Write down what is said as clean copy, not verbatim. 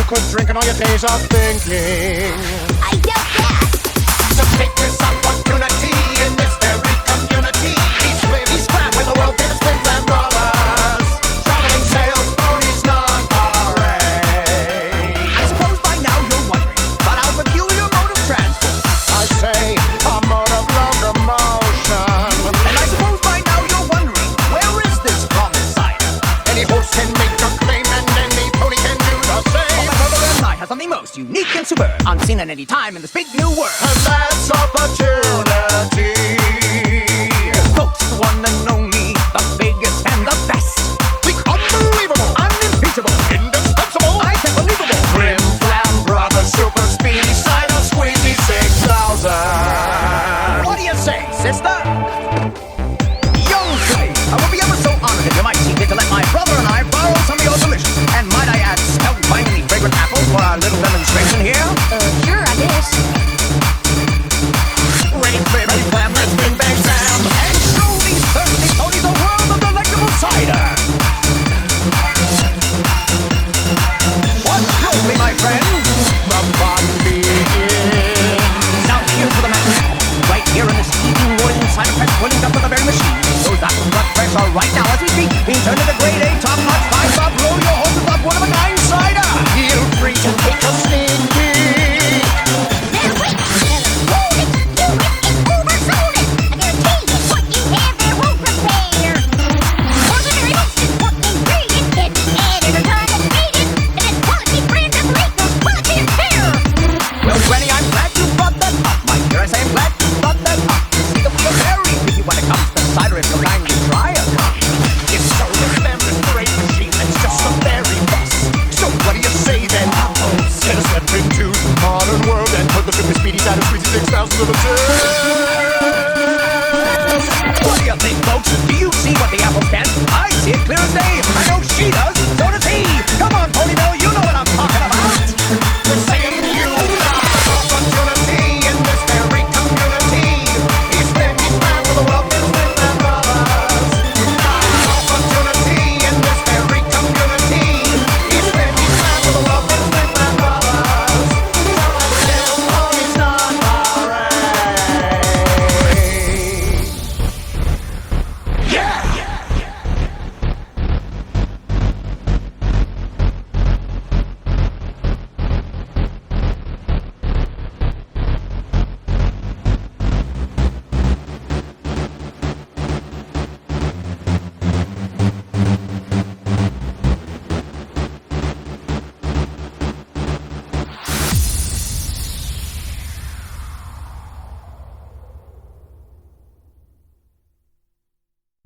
could drink in all your days of thinking. I doubt that. So take this opportunity in this very community. He's crammed with the world famous twins and brothers. Traveling sales ponies non-pareil. I suppose by now you're wondering about our peculiar mode of transport. I say a mode of locomotion. And I suppose by now you're wondering, where is this common cider? Any horse can make a claim and any pony can do the same. My brother and I have something most unique and superb, unseen at any time in this big new world. And that's opportunity.